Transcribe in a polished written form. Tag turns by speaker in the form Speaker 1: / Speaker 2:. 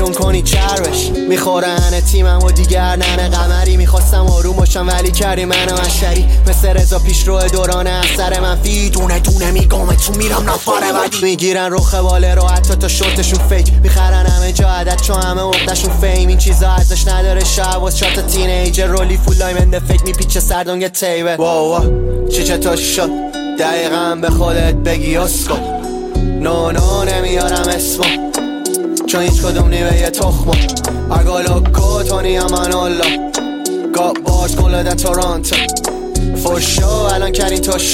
Speaker 1: بیرون کنی چربش میخورن تیمم و دیگر ننه قمری میخواستم آروم باشم ولی کردی منو مشتری مثل رضا پیش رو دوران اثر منفی دونه دونه میگم تو میرم نفره بعدی میگیرن رخ باله رو حتی تا شورتشون فیک میخرن همه جا عدد چون همه عقدشون فیم این چیزا ارزش نداره شعباز شات تینیجر رولی فول لایمنده فیک میپیچه سردونگ تیبه واو چی چطور شد دقیقا به خودت بگی اسکو نو نمیارم اسمو چون هیچ کدوم نیوه یه تخمو اگالوکو تونی امانالله گاب باش کلده تورانتو فوشو الان کرین تو